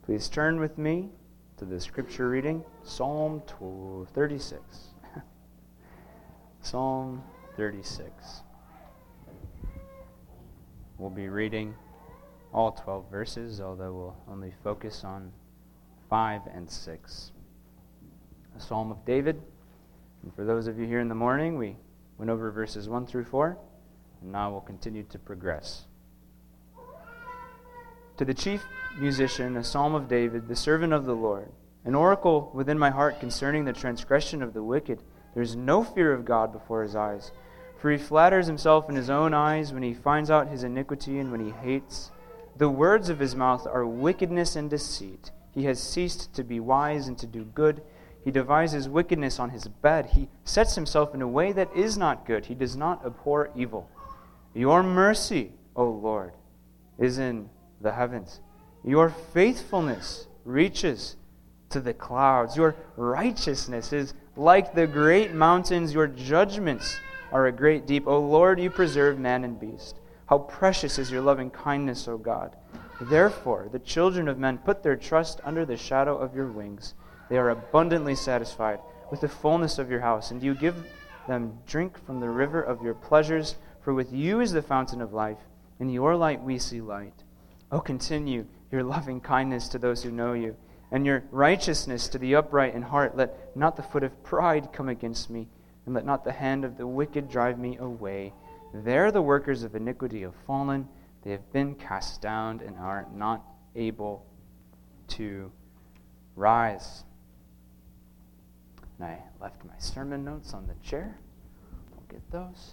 Please turn with me to the scripture reading, Psalm 36. Psalm 36. We'll be reading all 12 verses, although we'll only focus on 5 and 6. A Psalm of David. And for those of you here in the morning, we went over verses 1 through 4, and now we'll continue to progress. To the chief musician, a psalm of David, the servant of the Lord, an oracle within my heart concerning the transgression of the wicked. There is no fear of God before his eyes. For he flatters himself in his own eyes when he finds out his iniquity and when he hates. The words of his mouth are wickedness and deceit. He has ceased to be wise and to do good. He devises wickedness on his bed. He sets himself in a way that is not good. He does not abhor evil. Your mercy, O Lord, is in the heavens. Your faithfulness reaches to the clouds. Your righteousness is like the great mountains. Your judgments are a great deep. O Lord, you preserve man and beast. How precious is your loving kindness, O God. Therefore, the children of men put their trust under the shadow of your wings. They are abundantly satisfied with the fullness of your house, and you give them drink from the river of your pleasures. For with you is the fountain of life. In your light we see light. Oh, continue your loving kindness to those who know you, and your righteousness to the upright in heart. Let not the foot of pride come against me, and let not the hand of the wicked drive me away. There the workers of iniquity have fallen. They have been cast down and are not able to rise. And I left my sermon notes on the chair. I'll get those.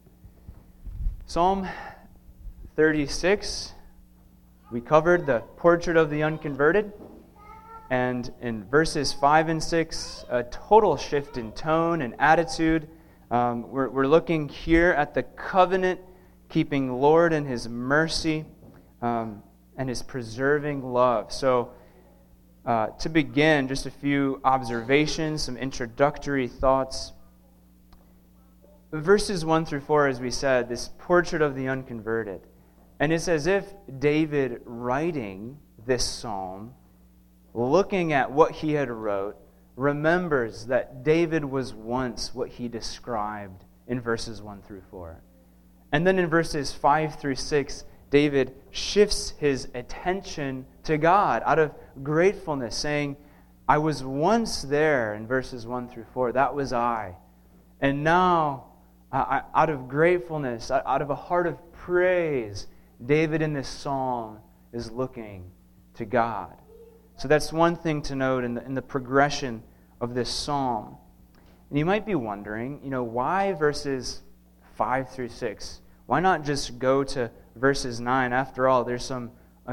Psalm 36. We covered the portrait of the unconverted, and in verses 5 and 6, a total shift in tone and attitude. We're looking here at the covenant-keeping Lord and His mercy and His preserving love. So, to begin, just a few observations, some introductory thoughts. Verses 1 through 4, as we said, this portrait of the unconverted. And it's as if David, writing this psalm, looking at what he had wrote, remembers that David was once what he described in verses 1 through 4. And then in verses 5 through 6, David shifts his attention to God out of gratefulness, saying, I was once there in verses 1 through 4. That was I. And now, out of gratefulness, out of a heart of praise, David in this psalm is looking to God. So that's one thing to note in the progression of this psalm. And you might be wondering, why verses 5 through 6? Why not just go to verses 9? After all, there's some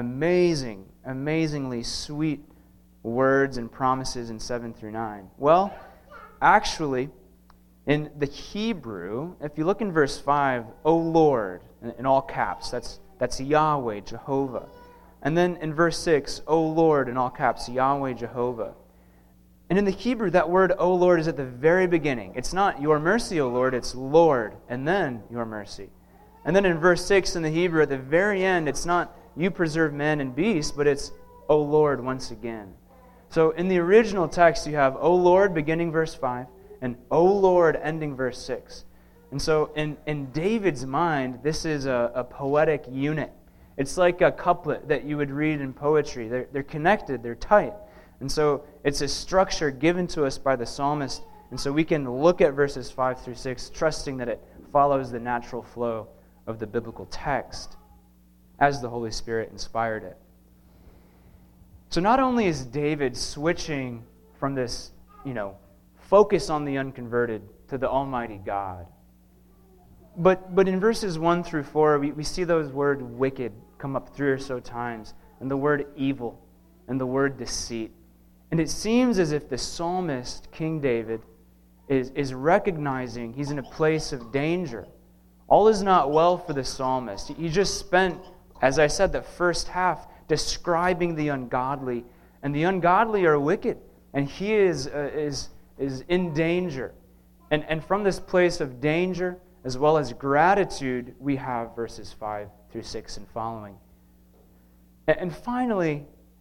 amazingly sweet words and promises in 7 through 9. Well, actually, in the Hebrew, if you look in verse 5, O Lord, in all caps, that's Yahweh, Jehovah. And then in verse 6, O Lord, in all caps, Yahweh, Jehovah. And in the Hebrew, that word, O Lord, is at the very beginning. It's not your mercy, O Lord, it's Lord, and then your mercy. And then in verse 6 in the Hebrew, at the very end, it's not you preserve man and beast, but it's O Lord once again. So in the original text, you have O Lord beginning verse 5, and O Lord ending verse 6. And so in David's mind, this is a poetic unit. It's like a couplet that you would read in poetry. They're connected, they're tight. And so it's a structure given to us by the psalmist. And so we can look at verses 5 through 6, trusting that it follows the natural flow of the biblical text as the Holy Spirit inspired it. So not only is David switching from this, focus on the unconverted to the Almighty God, but in verses 1 through 4, we see those words wicked come up 3 or so times, and the word evil, and the word deceit. And it seems as if the psalmist, King David, is recognizing he's in a place of danger. All is not well for the psalmist. He just spent, as I said, the first half describing the ungodly, and the ungodly are wicked, and he is in danger. And from this place of danger, as well as gratitude, we have verses 5 through 6 and following. And finally,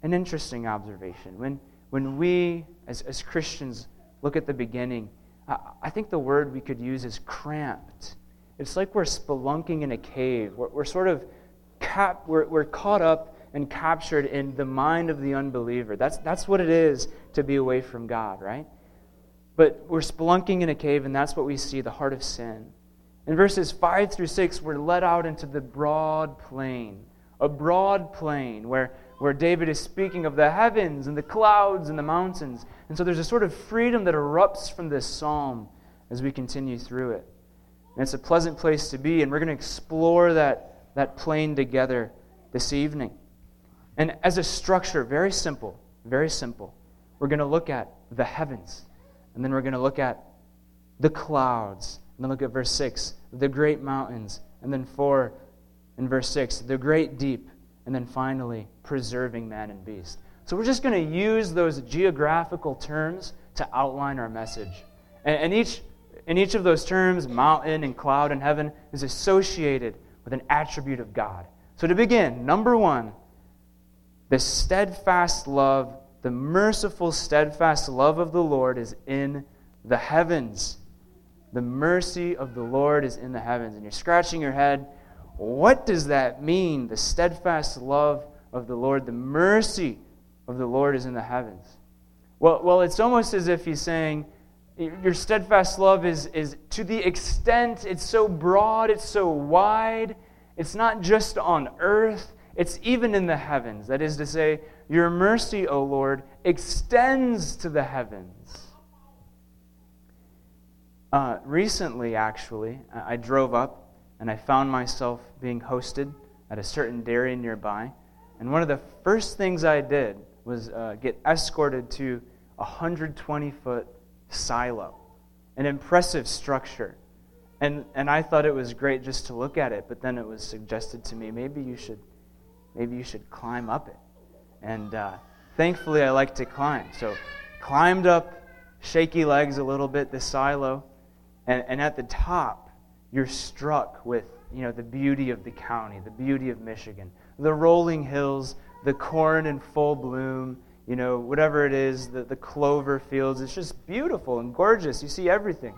an interesting observation. When we, as Christians, look at the beginning, I think the word we could use is cramped. It's like we're spelunking in a cave. We're sort of we're caught up and captured in the mind of the unbeliever. That's what it is to be away from God, right? But we're spelunking in a cave, and that's what we see, the heart of sin. In verses 5 through 6, we're led out into the broad plain, a broad plain where David is speaking of the heavens and the clouds and the mountains. And so there's a sort of freedom that erupts from this psalm as we continue through it. And it's a pleasant place to be, and we're going to explore that plain together this evening. And as a structure, very simple, we're going to look at the heavens, and then we're going to look at the clouds, and then look at verse 6, the great mountains, and then 4 in verse 6, the great deep, and then finally, preserving man and beast. So we're just going to use those geographical terms to outline our message. And in each of those terms, mountain and cloud and heaven, is associated with an attribute of God. So to begin, number 1, the steadfast love, the merciful, steadfast love of the Lord is in the heavens. The mercy of the Lord is in the heavens. And you're scratching your head, what does that mean? The steadfast love of the Lord, the mercy of the Lord is in the heavens. Well, it's almost as if he's saying, your steadfast love is to the extent, it's so broad, it's so wide, it's not just on earth, it's even in the heavens. That is to say, your mercy, O Lord, extends to the heavens. Recently, actually, I drove up and I found myself being hosted at a certain dairy nearby. And one of the first things I did was get escorted to a 120-foot silo, an impressive structure. And I thought it was great just to look at it, but then it was suggested to me, maybe you should climb up it. And thankfully, I like to climb. So climbed up, shaky legs a little bit, the silo, and at the top, you're struck with, the beauty of the county, the beauty of Michigan, the rolling hills, the corn in full bloom, whatever it is, the clover fields. It's just beautiful and gorgeous. You see everything.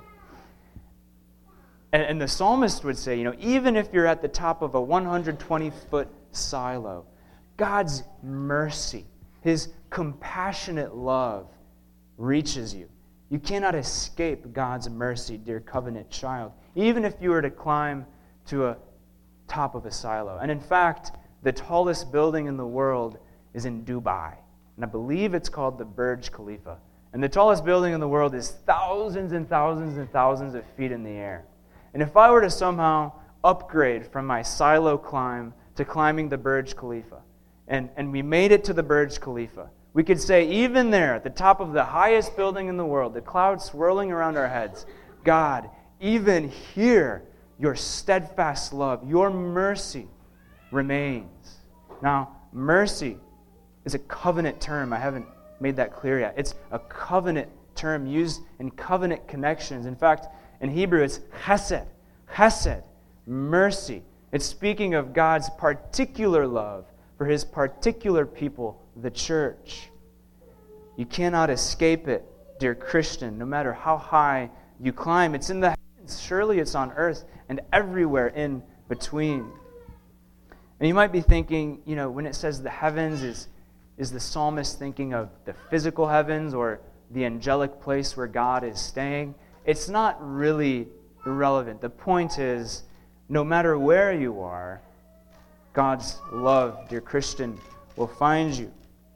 And the psalmist would say, even if you're at the top of a 120-foot silo, God's mercy, His compassionate love reaches you. You cannot escape God's mercy, dear covenant child, even if you were to climb to a top of a silo. And in fact, the tallest building in the world is in Dubai. And I believe it's called the Burj Khalifa. And the tallest building in the world is thousands and thousands and thousands of feet in the air. And if I were to somehow upgrade from my silo climb to climbing the Burj Khalifa, and we made it to the Burj Khalifa, we could say, even there, at the top of the highest building in the world, the clouds swirling around our heads, God, even here, your steadfast love, your mercy remains. Now, mercy is a covenant term. I haven't made that clear yet. It's a covenant term used in covenant connections. In fact, in Hebrew, it's chesed. Chesed, mercy. It's speaking of God's particular love for His particular people, the church. You cannot escape it, dear Christian, no matter how high you climb. It's in the heavens. Surely it's on earth and everywhere in between. And you might be thinking, when it says the heavens, is the psalmist thinking of the physical heavens or the angelic place where God is staying? It's not really irrelevant. The point is, no matter where you are, God's love, dear Christian, will find you.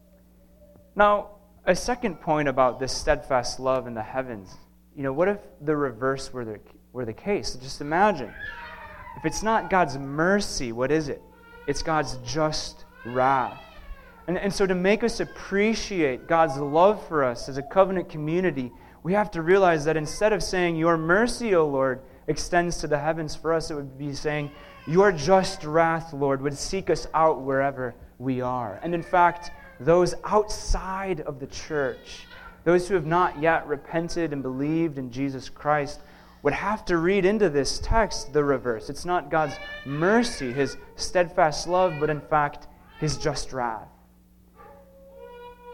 Now, a second point about this steadfast love in the heavens, what if the reverse were the case? Just imagine. If it's not God's mercy, what is it? It's God's just wrath. And so to make us appreciate God's love for us as a covenant community, we have to realize that instead of saying, your mercy, O Lord, extends to the heavens for us, it would be saying, your just wrath, Lord, would seek us out wherever we are. And in fact, those outside of the church, those who have not yet repented and believed in Jesus Christ, would have to read into this text the reverse. It's not God's mercy, His steadfast love, but in fact, His just wrath.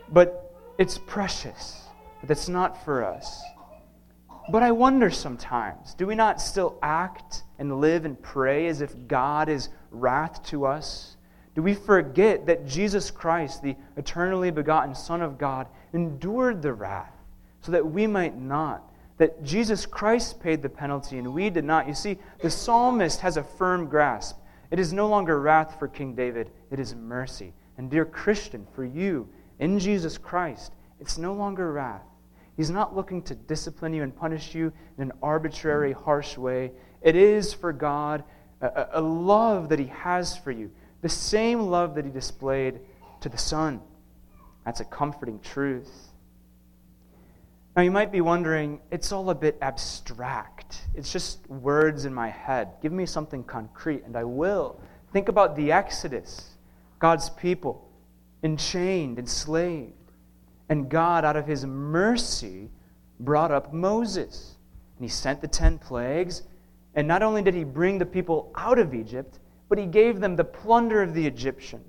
but it's precious. But that's not for us. But I wonder sometimes, do we not still act and live and pray as if God is wrath to us? Do we forget that Jesus Christ, the eternally begotten Son of God, endured the wrath so that we might not? That Jesus Christ paid the penalty and we did not. You see, the psalmist has a firm grasp. It is no longer wrath for King David, it is mercy. And dear Christian, for you, in Jesus Christ, it's no longer wrath. He's not looking to discipline you and punish you in an arbitrary, harsh way. It is for God a love that He has for you, the same love that He displayed to the Son. That's a comforting truth. Now you might be wondering, it's all a bit abstract. It's just words in my head. Give me something concrete, and I will. Think about the Exodus, God's people, enchained, enslaved. And God, out of His mercy, brought up Moses. And He sent the 10 plagues. And not only did He bring the people out of Egypt, but He gave them the plunder of the Egyptians.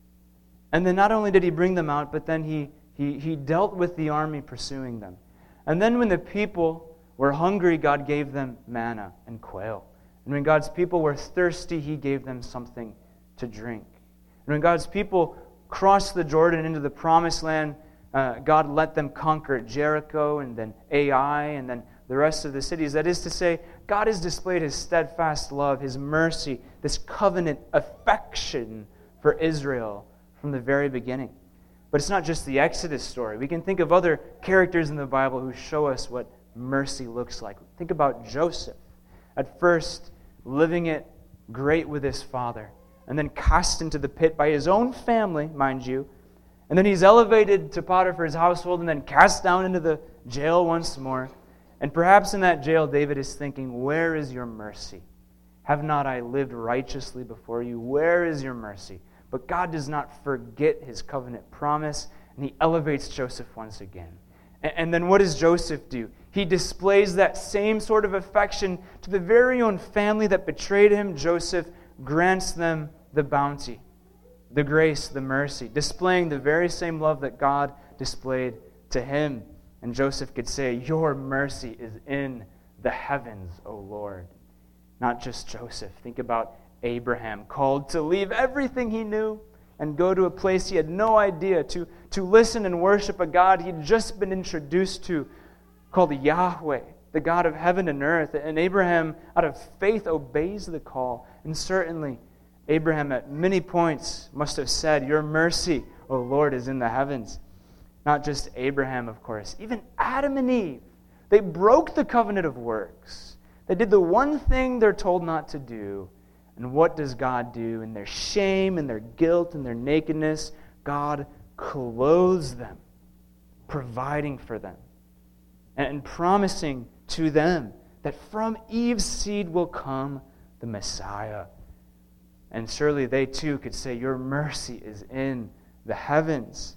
And then not only did He bring them out, but then He dealt with the army pursuing them. And then when the people were hungry, God gave them manna and quail. And when God's people were thirsty, He gave them something to drink. And when God's people crossed the Jordan into the promised land, God let them conquer Jericho and then Ai and then the rest of the cities. That is to say, God has displayed His steadfast love, His mercy, this covenant affection for Israel from the very beginning. But it's not just the Exodus story. We can think of other characters in the Bible who show us what mercy looks like. Think about Joseph. At first, living it great with his father, and then cast into the pit by his own family, mind you. And then he's elevated to Potiphar's household and then cast down into the jail once more. And perhaps in that jail, David is thinking, where is your mercy? Have not I lived righteously before you? Where is your mercy? But God does not forget His covenant promise, and He elevates Joseph once again. And then what does Joseph do? He displays that same sort of affection to the very own family that betrayed him. Joseph grants them the bounty, the grace, the mercy, displaying the very same love that God displayed to him. And Joseph could say, your mercy is in the heavens, O Lord. Not just Joseph. Think about Abraham, called to leave everything he knew and go to a place he had no idea, to listen and worship a God he'd just been introduced to, called Yahweh, the God of heaven and earth. And Abraham, out of faith, obeys the call. And certainly, Abraham at many points must have said, your mercy, O Lord, is in the heavens. Not just Abraham, of course. Even Adam and Eve, they broke the covenant of works. They did the one thing they're told not to do. And what does God do? In their shame and their guilt and their nakedness, God clothes them, providing for them, and promising to them that from Eve's seed will come the Messiah. And surely they too could say, your mercy is in the heavens.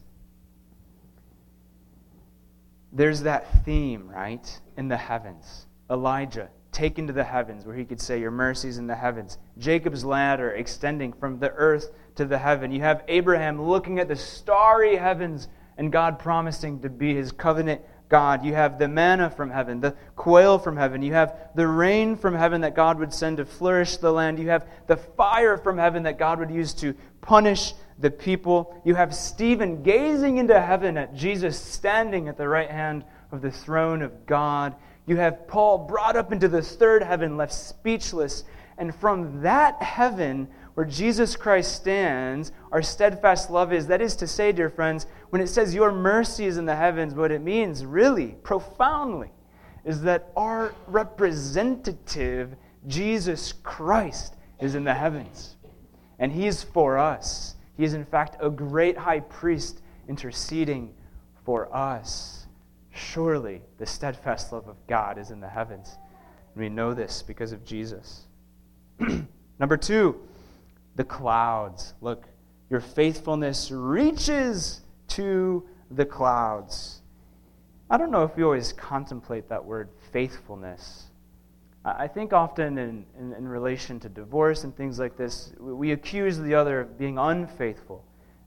There's that theme, right, in the heavens. Elijah taken to the heavens, where he could say, your mercy is in the heavens. Jacob's ladder extending from the earth to the heaven. You have Abraham looking at the starry heavens and God promising to be his covenant God. You have the manna from heaven, the quail from heaven. You have the rain from heaven that God would send to flourish the land. You have the fire from heaven that God would use to punish the people. You have Stephen gazing into heaven at Jesus standing at the right hand of the throne of God. You have Paul brought up into the third heaven, left speechless. And from that heaven where Jesus Christ stands, our steadfast love is. That is to say, dear friends, when it says your mercy is in the heavens, what it means really, profoundly, is that our representative, Jesus Christ, is in the heavens. And He is for us. He is in fact a great high priest interceding for us. Surely the steadfast love of God is in the heavens. And we know this because of Jesus. Number 2, the clouds. Look, your faithfulness reaches to the clouds. I don't know if you always contemplate that word faithfulness. I think often in relation to divorce and things like this, we accuse the other of being unfaithful.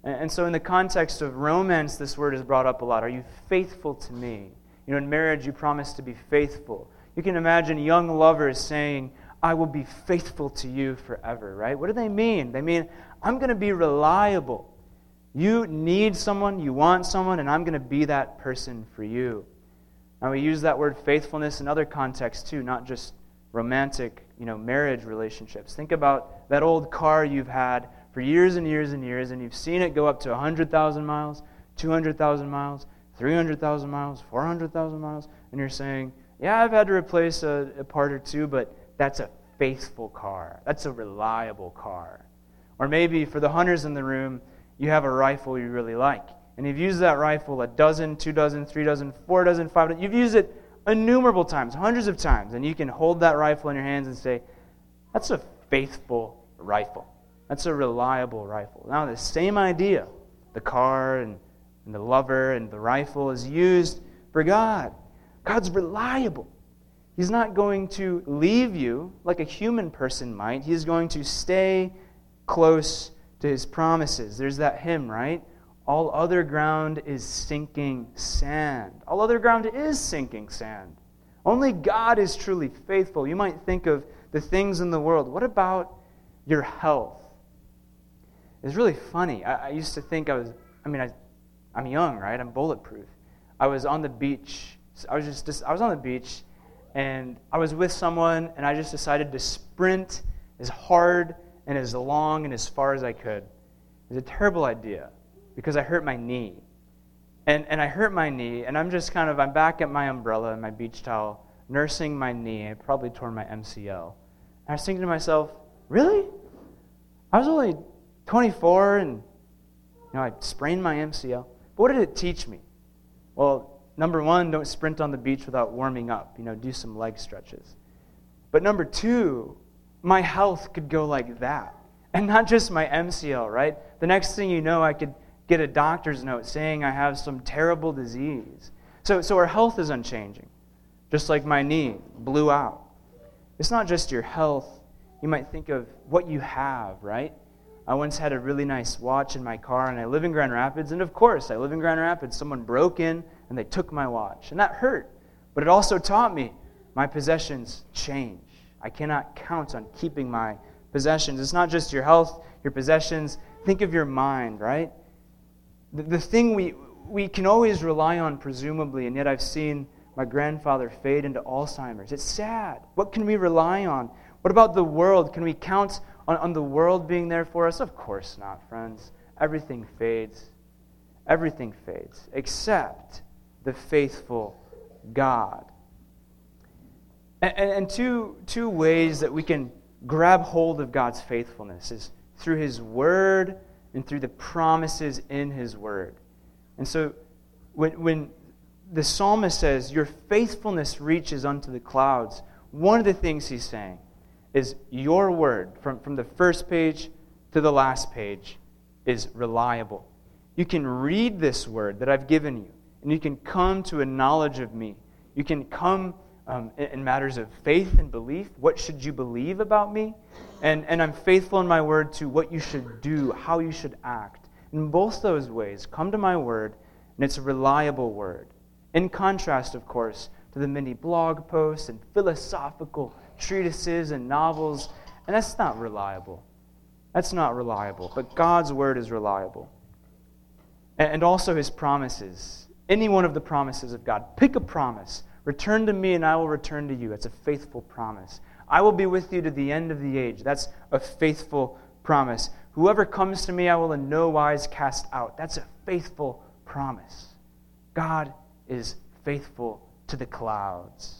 And so in the context of romance, this word is brought up a lot. Are you faithful to me? In marriage, you promise to be faithful. You can imagine young lovers saying, I will be faithful to you forever, right? What do they mean? They mean, I'm going to be reliable. You need someone, you want someone, and I'm going to be that person for you. Now, we use that word faithfulness in other contexts too, not just romantic, marriage relationships. Think about that old car you've had for years and years and years, and you've seen it go up to 100,000 miles, 200,000 miles, 300,000 miles, 400,000 miles, and you're saying, yeah, I've had to replace a part or two, but that's a faithful car. That's a reliable car. Or maybe for the hunters in the room, you have a rifle you really like, and you've used that rifle a dozen, 2 dozen, 3 dozen, 4 dozen, 5 dozen. You've used it innumerable times, hundreds of times, and you can hold that rifle in your hands and say, that's a faithful rifle. That's a reliable rifle. Now, the same idea, the car and the lover and the rifle, is used for God. God's reliable. He's not going to leave you like a human person might. He's going to stay close to His promises. There's that hymn, right? All other ground is sinking sand. All other ground is sinking sand. Only God is truly faithful. You might think of the things in the world. What about your health? It's really funny. I used to think I'm young, right? I'm bulletproof. I was on the beach. I was on the beach, and I was with someone, and I just decided to sprint as hard and as long and as far as I could. It was a terrible idea because I hurt my knee. And I hurt my knee, and I'm back at my umbrella and my beach towel, nursing my knee. I probably tore my MCL. And I was thinking to myself, really? I was only 24, and I sprained my MCL. But what did it teach me? Well, number one, don't sprint on the beach without warming up. Do some leg stretches. But number two, my health could go like that. And not just my MCL, right? The next thing you know, I could get a doctor's note saying I have some terrible disease. So our health is unchanging. Just like my knee blew out. It's not just your health. You might think of what you have, right? I once had a really nice watch in my car, and I live in Grand Rapids, and of course, I live in Grand Rapids. Someone broke in, and they took my watch, and that hurt. But it also taught me my possessions change. I cannot count on keeping my possessions. It's not just your health, your possessions. Think of your mind, right? The thing we can always rely on, presumably, and yet I've seen my grandfather fade into Alzheimer's. It's sad. What can we rely on? What about the world? Can we count on the world being there for us? Of course not, friends. Everything fades. Everything fades, except the faithful God. And two ways that we can grab hold of God's faithfulness is through His Word and through the promises in His Word. And so when the psalmist says, your faithfulness reaches unto the clouds, one of the things he's saying is your word, from the first page to the last page, is reliable. You can read this word that I've given you, and you can come to a knowledge of me. You can come in matters of faith and belief. What should you believe about me? And I'm faithful in my word to what you should do, how you should act. In both those ways, come to my word, and it's a reliable word. In contrast, of course, to the many blog posts and philosophical treatises and novels, and that's not reliable. That's not reliable, but God's word is reliable. And also His promises. Any one of the promises of God. Pick a promise. Return to me and I will return to you. That's a faithful promise. I will be with you to the end of the age. That's a faithful promise. Whoever comes to me I will in no wise cast out. That's a faithful promise. God is faithful to the clouds.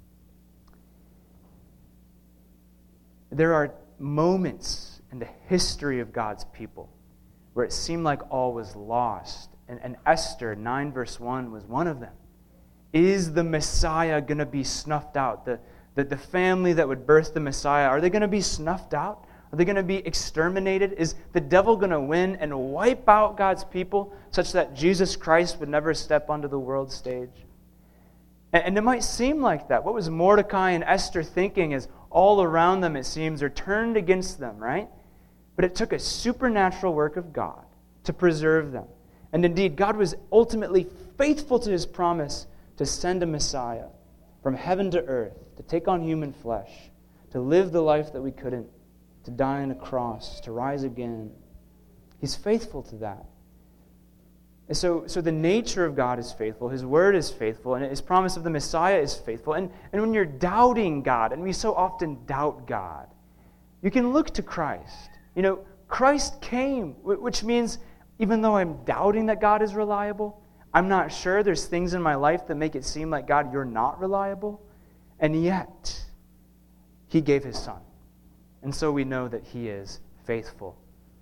There are moments in the history of God's people where it seemed like all was lost. And Esther 9 verse 1 was one of them. Is the Messiah going to be snuffed out? The family that would birth the Messiah, are they going to be snuffed out? Are they going to be exterminated? Is the devil going to win and wipe out God's people such that Jesus Christ would never step onto the world stage? And it might seem like that. What was Mordecai and Esther thinking as all around them, it seems, are turned against them, right? But it took a supernatural work of God to preserve them. And indeed, God was ultimately faithful to his promise to send a Messiah from heaven to earth, to take on human flesh, to live the life that we couldn't, to die on a cross, to rise again. He's faithful to that. And so the nature of God is faithful, his word is faithful, and his promise of the Messiah is faithful. And when you're doubting God, and we so often doubt God, you can look to Christ. Christ came, which means even though I'm doubting that God is reliable, I'm not sure, there's things in my life that make it seem like, God, you're not reliable, and yet he gave his Son. And so we know that he is faithful.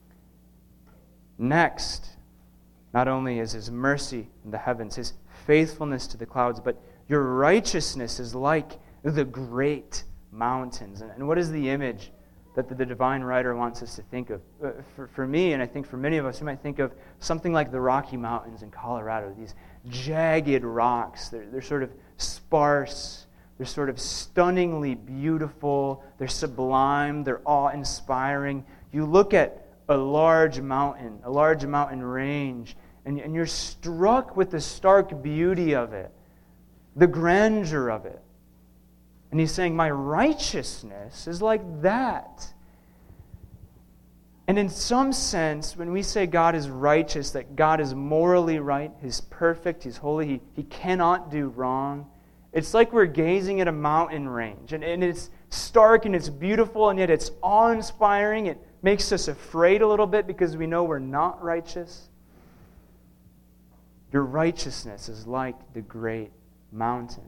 Next, not only is his mercy in the heavens, his faithfulness to the clouds, but your righteousness is like the great mountains. And what is the image that the divine writer wants us to think of? For me, and I think for many of us, we might think of something like the Rocky Mountains in Colorado, these jagged rocks. They're sort of sparse. They're sort of stunningly beautiful. They're sublime. They're awe-inspiring. You look at a large mountain range, and you're struck with the stark beauty of it, the grandeur of it. And he's saying, my righteousness is like that. And in some sense, when we say God is righteous, that God is morally right, he's perfect, he's holy, he cannot do wrong, it's like we're gazing at a mountain range. And it's stark and it's beautiful, and yet it's awe-inspiring. It makes us afraid a little bit because we know we're not righteous. Your righteousness is like the great mountains.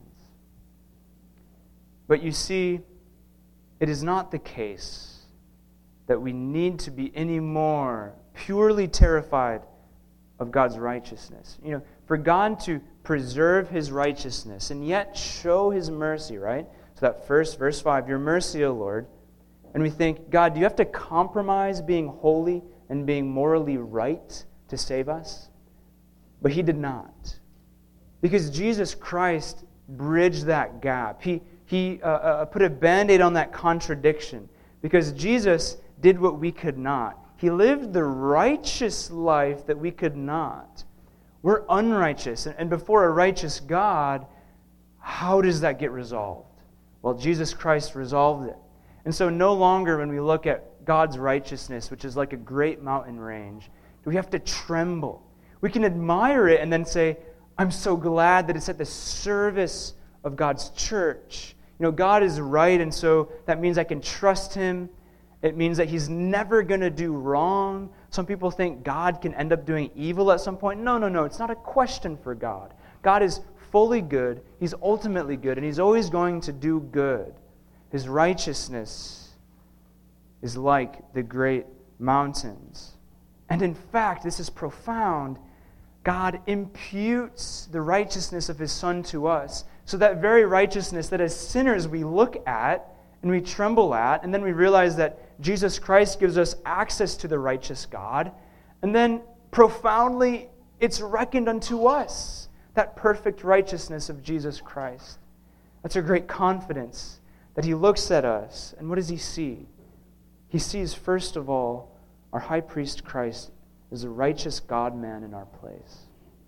But you see, it is not the case that we need to be any more purely terrified of God's righteousness. For God to preserve his righteousness and yet show his mercy, right? So that first, verse 5, your mercy, O Lord. And we think, God, do you have to compromise being holy and being morally right to save us? But he did not. Because Jesus Christ bridged that gap. He put a Band-Aid on that contradiction. Because Jesus did what we could not. He lived the righteous life that we could not. We're unrighteous. And before a righteous God, how does that get resolved? Well, Jesus Christ resolved it. And so no longer when we look at God's righteousness, which is like a great mountain range, do we have to tremble. We can admire it and then say, I'm so glad that it's at the service of God's church. God is right, and so that means I can trust him. It means that he's never going to do wrong. Some people think God can end up doing evil at some point. No. It's not a question for God. God is fully good. He's ultimately good, and he's always going to do good. His righteousness is like the great mountains. And in fact, this is profound. God imputes the righteousness of his Son to us. So that very righteousness that as sinners we look at and we tremble at, and then we realize that Jesus Christ gives us access to the righteous God, and then profoundly it's reckoned unto us, that perfect righteousness of Jesus Christ. That's a great confidence that he looks at us, and what does he see? He sees, first of all, our high priest Christ is a righteous God-man in our place.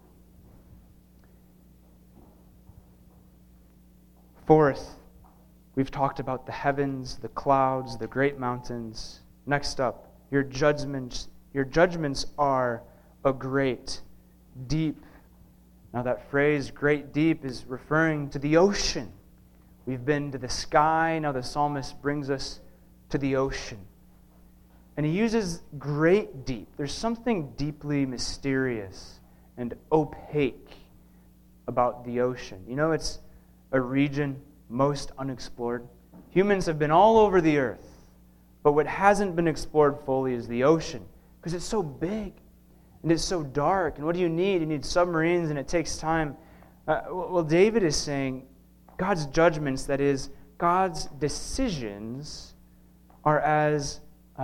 Fourth, we've talked about the heavens, the clouds, the great mountains. Next up, your judgments are a great deep. Now that phrase, great deep, is referring to the ocean. We've been to the sky, now the psalmist brings us to the ocean. And he uses great deep. There's something deeply mysterious and opaque about the ocean. It's a region most unexplored. Humans have been all over the earth, but what hasn't been explored fully is the ocean, because it's so big and it's so dark. And what do you need? You need submarines, and it takes time. Well, David is saying God's judgments, that is, God's decisions, are as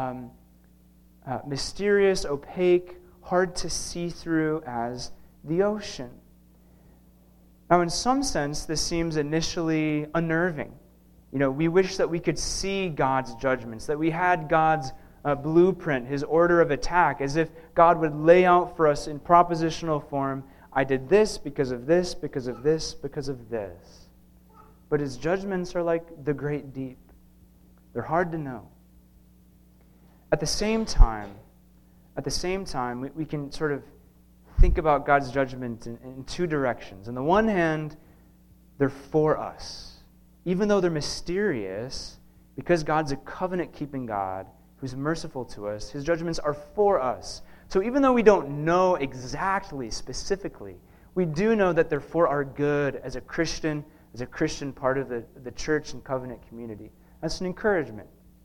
mysterious, opaque, hard to see through as the ocean. Now, in some sense, this seems initially unnerving. We wish that we could see God's judgments, that we had God's blueprint, his order of attack, as if God would lay out for us in propositional form, I did this because of this, because of this, because of this. But his judgments are like the great deep. They're hard to know. At the same time, we can sort of think about God's judgment in two directions. On the one hand, they're for us. Even though they're mysterious, because God's a covenant-keeping God who's merciful to us, his judgments are for us. So even though we don't know exactly, specifically, we do know that they're for our good as a Christian part of the church and covenant community. That's an encouragement.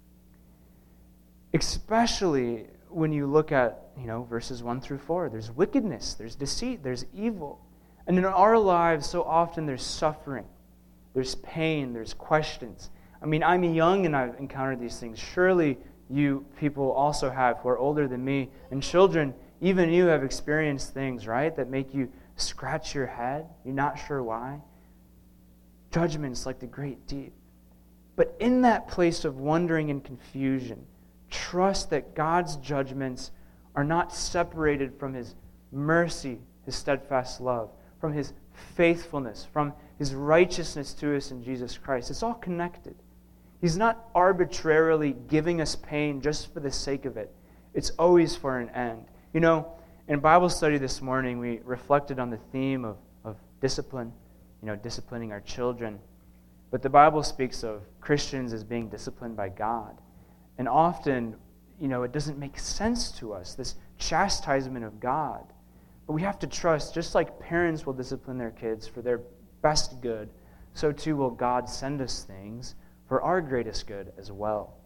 Especially when you look at, verses 1 through 4. There's wickedness, there's deceit, there's evil. And in our lives, so often there's suffering, there's pain, there's questions. I mean, I'm young and I've encountered these things. Surely you people also have who are older than me. And children, even you have experienced things, right, that make you scratch your head. You're not sure why. Judgments like the great deep. But in that place of wondering and confusion, trust that God's judgments are not separated from his mercy, his steadfast love, from his faithfulness, from his righteousness to us in Jesus Christ. It's all connected. He's not arbitrarily giving us pain just for the sake of it. It's always for an end. In Bible study this morning, we reflected on the theme of discipline, disciplining our children. But the Bible speaks of Christians as being disciplined by God. And often, it doesn't make sense to us, this chastisement of God. But we have to trust, just like parents will discipline their kids for their best good, so too will God send us things for our greatest good as well.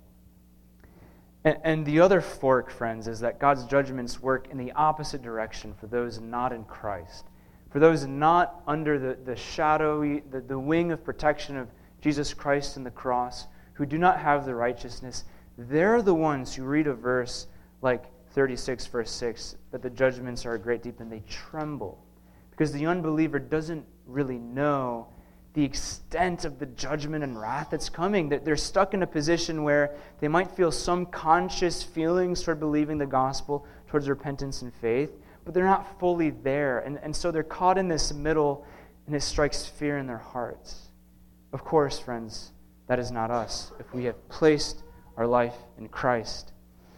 And the other fork, friends, is that God's judgments work in the opposite direction for those not in Christ. For those not under the shadowy, the wing of protection of Jesus Christ and the cross, who do not have the righteousness, they're the ones who read a verse like 36, verse 6, that the judgments are great deep, and they tremble. Because the unbeliever doesn't really know the extent of the judgment and wrath that's coming. That they're stuck in a position where they might feel some conscious feelings toward believing the gospel, towards repentance and faith, but they're not fully there. And so they're caught in this middle, and it strikes fear in their hearts. Of course, friends, that is not us. If we have placed our life in Christ.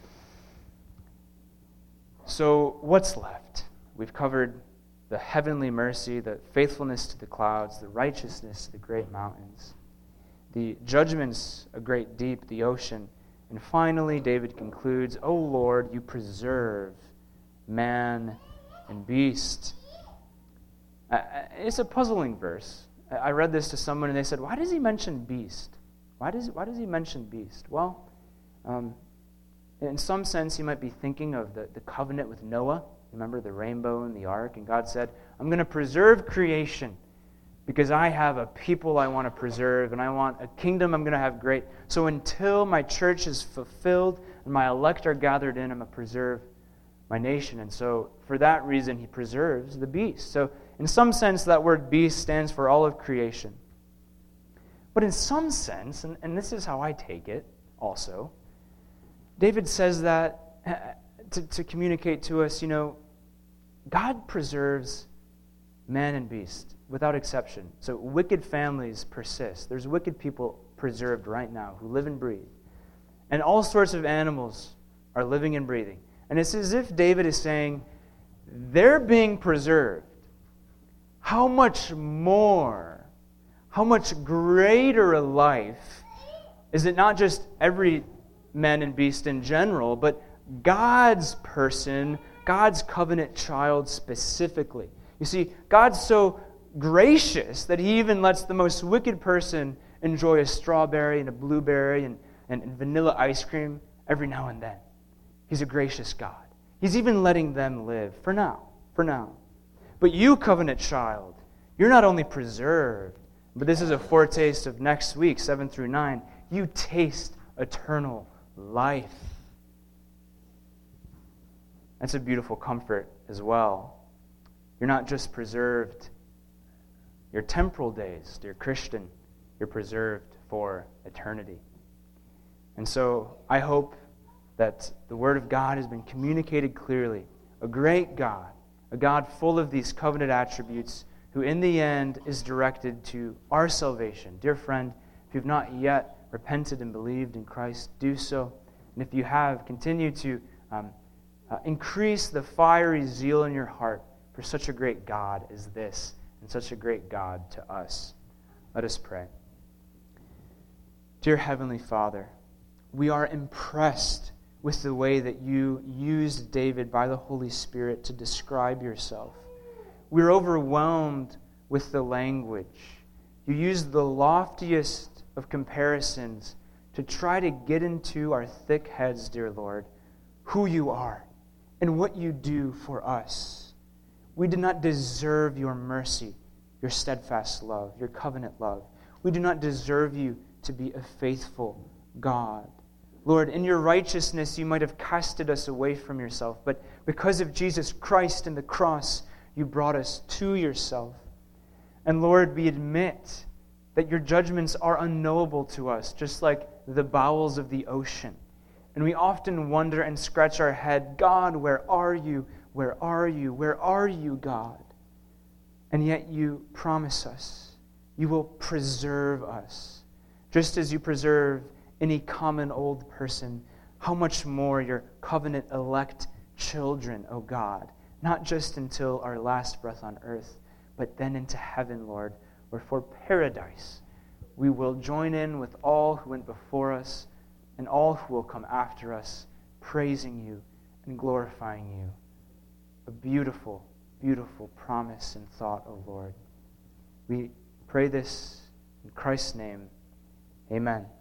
So what's left? We've covered the heavenly mercy, the faithfulness to the clouds, the righteousness to the great mountains, the judgments a great deep, the ocean. And finally, David concludes, O Lord, you preserve man and beast. It's a puzzling verse. I read this to someone and they said, why does he mention beast? Why does he mention beast? Well, in some sense, he might be thinking of the covenant with Noah. Remember the rainbow and the ark? And God said, I'm going to preserve creation because I have a people I want to preserve and I want a kingdom I'm going to have great. So until my church is fulfilled and my elect are gathered in, I'm going to preserve my nation. And so for that reason, he preserves the beast. So in some sense, that word beast stands for all of creation. But in some sense, and this is how I take it also, David says that to communicate to us, God preserves man and beast without exception. So wicked families persist. There's wicked people preserved right now who live and breathe. And all sorts of animals are living and breathing. And it's as if David is saying, they're being preserved. How much more, how much greater a life is it not just every man and beast in general, but God's person, God's covenant child specifically. You see, God's so gracious that he even lets the most wicked person enjoy a strawberry and a blueberry and vanilla ice cream every now and then. He's a gracious God. He's even letting them live for now. But you, covenant child, you're not only preserved, but this is a foretaste of next week, 7 through 9. You taste eternal life. That's a beautiful comfort as well. You're not just preserved your temporal days, dear Christian. You're preserved for eternity. And so I hope that the Word of God has been communicated clearly. A great God, a God full of these covenant attributes, who in the end is directed to our salvation. Dear friend, if you've not yet repented and believed in Christ, do so. And if you have, continue to increase the fiery zeal in your heart for such a great God as this, and such a great God to us. Let us pray. Dear Heavenly Father, we are impressed with the way that you used David by the Holy Spirit to describe yourself. We're overwhelmed with the language. You used the loftiest of comparisons to try to get into our thick heads, dear Lord, who you are and what you do for us. We did not deserve your mercy, your steadfast love, your covenant love. We do not deserve you to be a faithful God. Lord, in your righteousness, you might have casted us away from yourself, but because of Jesus Christ and the cross, you brought us to yourself. And Lord, we admit that your judgments are unknowable to us, just like the bowels of the ocean. And we often wonder and scratch our head, God, where are you? Where are you? Where are you, God? And yet you promise us, you will preserve us. Just as you preserve any common old person, how much more your covenant elect children, O God, not just until our last breath on earth, but then into heaven, Lord, where for paradise we will join in with all who went before us and all who will come after us, praising you and glorifying you. A beautiful, beautiful promise and thought, O Lord. We pray this in Christ's name. Amen.